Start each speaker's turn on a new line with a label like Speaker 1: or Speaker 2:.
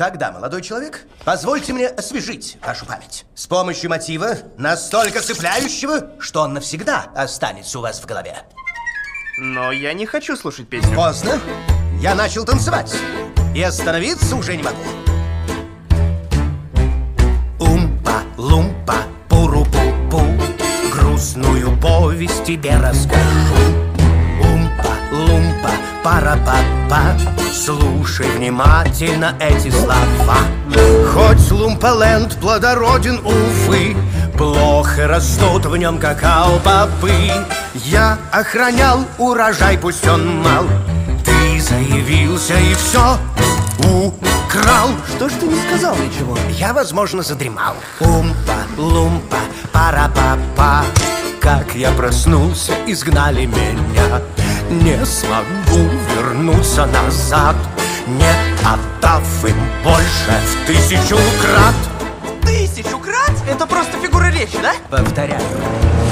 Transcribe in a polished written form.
Speaker 1: Тогда, молодой человек, позвольте мне освежить вашу память с помощью мотива, настолько цепляющего, что он навсегда останется у вас в голове.
Speaker 2: Но я не хочу слушать песню.
Speaker 1: Поздно. Я начал танцевать. И остановиться уже не могу. Умпа-лумпа, пуру-пу-пу, грустную повесть тебе расскажу. Умпа-лумпа, пара-па-па, слушай внимательно эти слова. Хоть Лумпаленд плодороден, увы, плохо растут в нем какао-бобы. Я охранял урожай, пусть он мал. Ты заявился и все украл.
Speaker 3: Что ж ты не сказал ничего?
Speaker 1: Я, возможно, задремал. Умпа-лумпа, пара-па-па, как я проснулся, изгнали меня. Не смогу вернуться назад, не отдав им больше в 1000 крат.
Speaker 2: 1000 крат? Это просто фигура речи, да?
Speaker 1: Повторяю.